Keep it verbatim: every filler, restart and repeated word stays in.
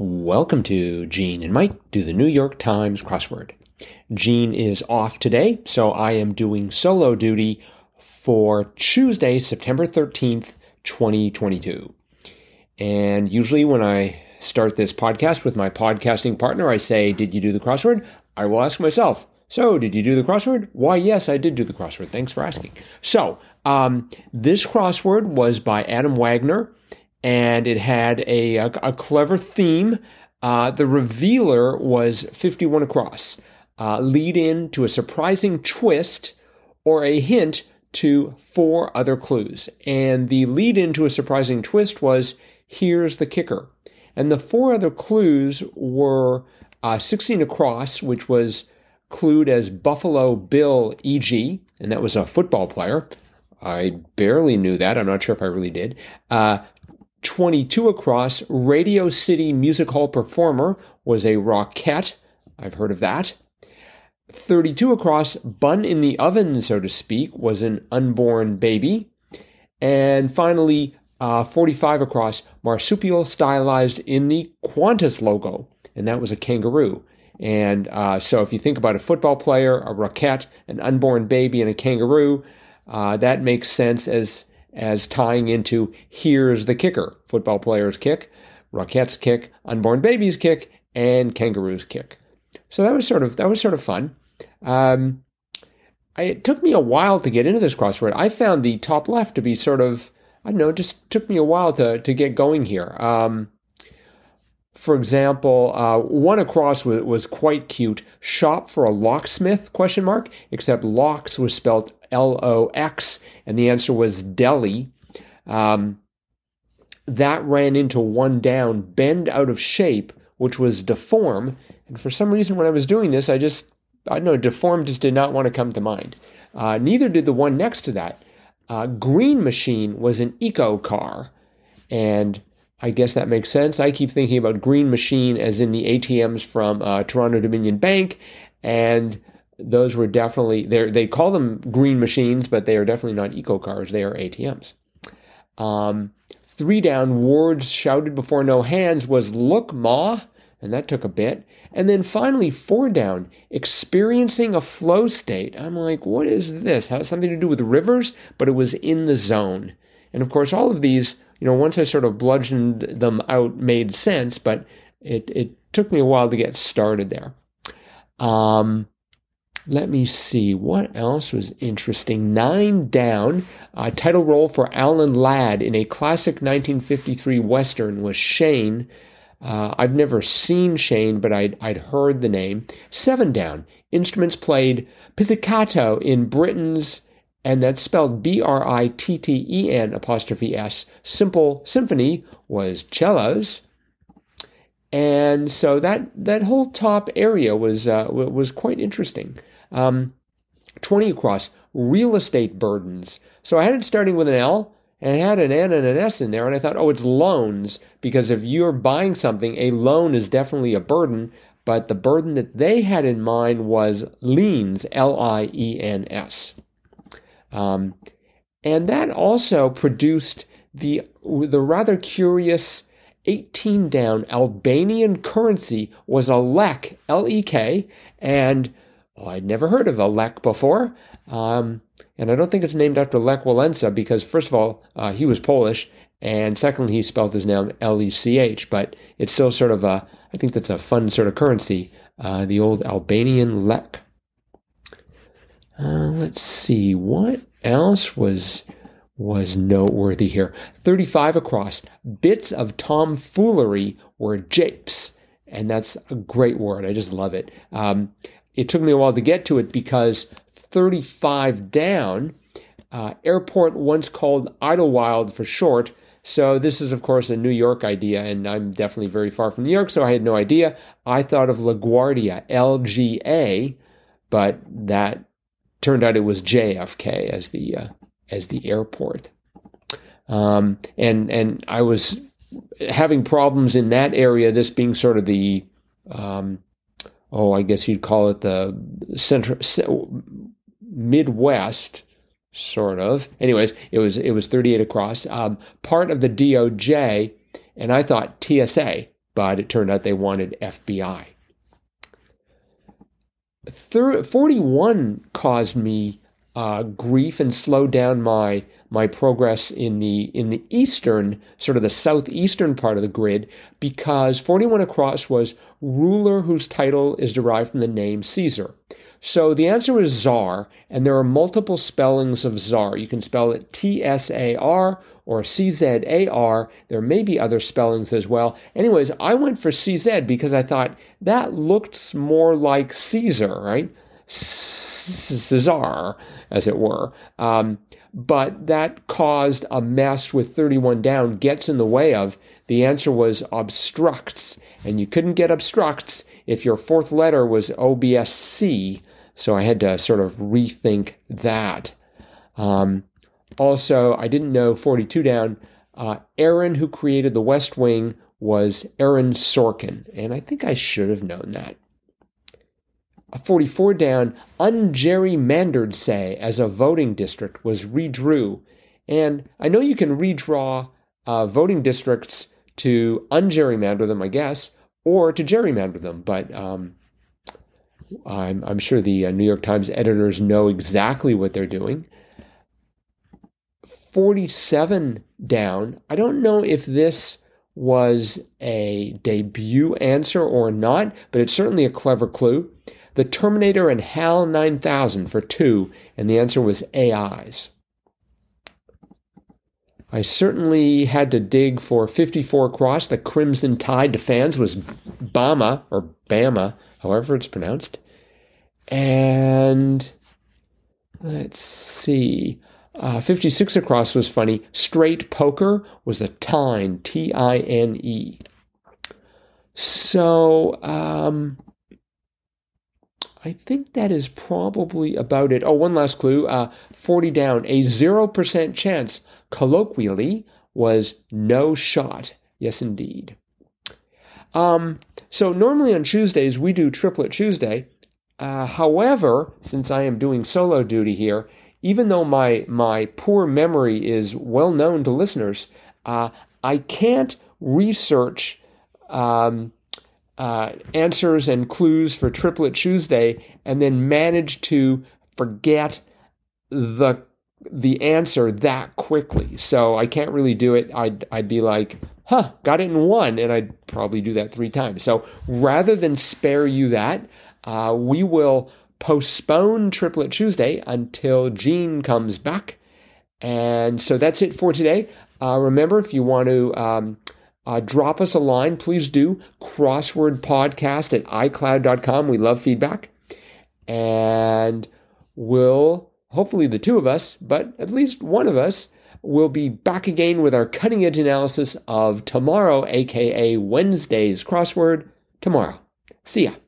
Welcome to Gene and Mike do the New York Times crossword. Gene is off today, so I am doing solo duty for Tuesday, September thirteenth, twenty twenty-two. And usually when I start this podcast with my podcasting partner, I say, did you do the crossword? I will ask myself, so did you do the crossword? Why, yes, I did do the crossword. Thanks for asking. So um, this crossword was by Adam Wagner, and it had a, a, a clever theme. Uh, the revealer was fifty-one across, uh, lead in to a surprising twist or a hint to four other clues. And the lead in to a surprising twist was, here's the kicker. And the four other clues were uh, sixteen across, which was clued as Buffalo Bill E G, and that was a football player. I barely knew that. I'm not sure if I really did. Uh, twenty-two across, Radio City Music Hall performer was a Rockette. I've heard of that. thirty-two across, bun in the oven, so to speak, was an unborn baby. And finally, uh, forty-five across, marsupial stylized in the Qantas logo, and that was a kangaroo. And uh, so if you think about a football player, a Rockette, an unborn baby, and a kangaroo, uh, that makes sense as as tying into here's the kicker. Football player's kick, Rockette's kick, unborn baby's kick, and kangaroo's kick. So that was sort of that was sort of fun. Um, I, it took me a while to get into this crossword. I found the top left to be sort of, I don't know, it just took me a while to, to get going here. Um, for example, uh, one across was, was quite cute. Shop for a locksmith, question mark, except locks was spelled L O X, and the answer was deli. Um, that ran into one down, bend out of shape, which was deform. And for some reason, when I was doing this, I just, I don't know, deform just did not want to come to mind. Uh, neither did the one next to that. Uh, green machine was an eco car, and I guess that makes sense. I keep thinking about green machine as in the A T Ms from uh, Toronto Dominion Bank, and those were definitely, they call them green machines, but they are definitely not eco cars. They are A T Ms. Um, three down, words shouted before no hands was look, ma, and that took a bit. And then finally, four down, experiencing a flow state. I'm like, what is this? Has something to do with rivers? But it was in the zone. And of course, all of these, you know, once I sort of bludgeoned them out, made sense, but it, it took me a while to get started there. Um, let me see, what else was interesting? Nine down, uh, title role for Alan Ladd in a classic nineteen fifty-three Western was Shane. Uh, I've never seen Shane, but I'd, I'd heard the name. Seven down, instruments played pizzicato in Britain's, and that's spelled B R I T T E N apostrophe S. Simple symphony was cellos. And so that, that whole top area was, uh, was quite interesting. Um, twenty across, real estate burdens. So I had it starting with an L, and it had an N and an S in there, and I thought, oh, it's loans, because if you're buying something, a loan is definitely a burden, but the burden that they had in mind was liens, L I E N S. Um, and that also produced the, the rather curious eighteen down, Albanian currency was a lek, L E K, and oh, I'd never heard of a lek before. Um, and I don't think it's named after Lech Walesa because, first of all, uh, he was Polish, and secondly, he spelled his name L E C H, but it's still sort of a, I think that's a fun sort of currency, uh, the old Albanian lek. Uh, let's see, what else was was noteworthy here? thirty-five across, bits of tomfoolery were japes, and that's a great word. I just love it. Um, it took me a while to get to it because thirty-five down, uh, airport once called Idlewild for short. So this is, of course, a New York idea, and I'm definitely very far from New York, so I had no idea. I thought of LaGuardia, L G A, but that turned out it was J F K as the uh, as the airport. Um, and and I was having problems in that area, this being sort of the, um, oh, I guess you'd call it the central, Midwest, sort of. Anyways, it was it was thirty-eight across. Um, part of the D O J, and I thought T S A. but it turned out they wanted F B I. forty-one caused me uh, grief and slowed down my my progress in the in the eastern, sort of the southeastern part of the grid, because forty-one across was ruler whose title is derived from the name Caesar. So the answer is Tsar, and there are multiple spellings of Tsar. You can spell it T S A R or C Z A R. There may be other spellings as well. Anyways, I went for C Z because I thought that looked more like Caesar, right? Caesar, as it were. Um, but that caused a mess with thirty-one down, gets in the way of. The answer was obstructs, and you couldn't get obstructs if your fourth letter was O B S C, so I had to sort of rethink that. Um, also, I didn't know forty-two down. Uh, Aaron, who created the West Wing, was Aaron Sorkin, and I think I should have known that. forty-four down, ungerrymandered, say, as a voting district was redrew. And I know you can redraw uh, voting districts to ungerrymander them, I guess, or to gerrymander them, but um, I'm, I'm sure the uh, New York Times editors know exactly what they're doing. forty-seven down, I don't know if this was a debut answer or not, but it's certainly a clever clue. The Terminator and HAL nine thousand for two, and the answer was A Is. I certainly had to dig for fifty-four across. The Crimson Tide to fans was Bama, or Bama, however it's pronounced. And let's see. Uh, fifty-six across was funny. Straight Poker was a Tine, T I N E. So, um... I think that is probably about it. Oh, one last clue. Uh, forty down. A zero percent chance, colloquially, was no shot. Yes, indeed. Um, so normally on Tuesdays, we do Triplet Tuesday. Uh, however, since I am doing solo duty here, even though my, my poor memory is well known to listeners, uh, I can't research Um, Uh, answers and clues for Triplet Tuesday and then manage to forget the the answer that quickly. So I can't really do it. I'd, I'd be like, huh, got it in one, and I'd probably do that three times. So rather than spare you that, uh, we will postpone Triplet Tuesday until Gene comes back. And so that's it for today. Uh, remember, if you want to Um, Uh, drop us a line, please do. Crosswordpodcast at i cloud dot com. We love feedback. And we'll, hopefully the two of us, but at least one of us, will be back again with our cutting edge analysis of tomorrow, aka Wednesday's crossword, tomorrow. See ya.